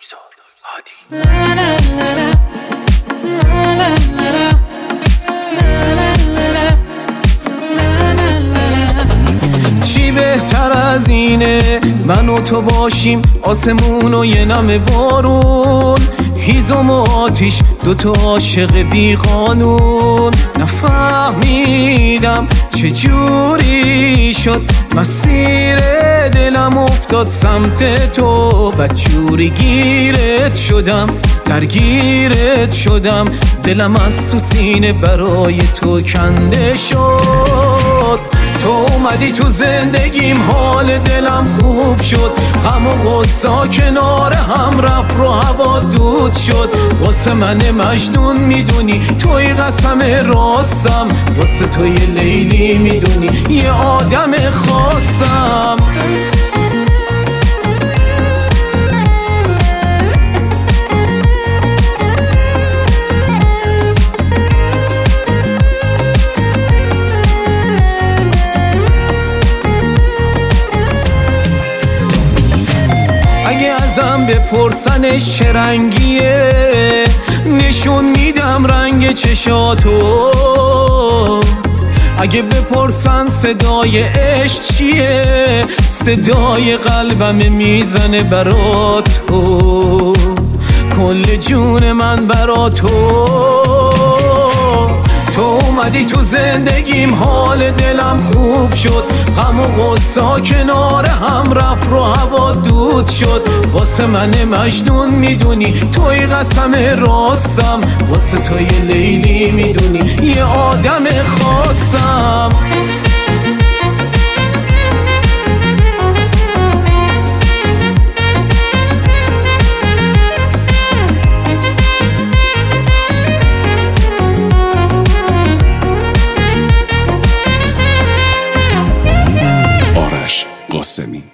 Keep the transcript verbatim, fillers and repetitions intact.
دکتر هادی. چی بهتر از اینه من و تو باشیم، آسمون و یه نم بارون، هیزم و آتیش، دوتا عاشق بی قانون. نفهمیدم چجوری شد مسیر دلم افتاد سمت تو، بدجوری گیرت شدم، درگیرت شدم، دلم از تو سینه برای تو کنده شد. تو اومدی تو زندگیم، حال دلم خوب شد، غم و غصه کنار هم رفت، رو هوا دود شد. واسه من مجنون میدونی توی قسم راستم، واسه توی لیلی میدونی یه آدم خاصم. اگه ازم بپرسنش چه رنگیه، نشون میدم رنگ چشاتو. اگه بپرسن صدای عشق چیه، صدای قلبم میزنه براتو، کل جون من براتو. تو اومدی تو زندگیم، حال دلم خوب شد، غم و غصه کنار هم رفت، رو هوا دود شد. واسه من مجنون میدونی توی قسم راستم، واسه توی لیلی میدونی یه آدم خاصم. قاسمی.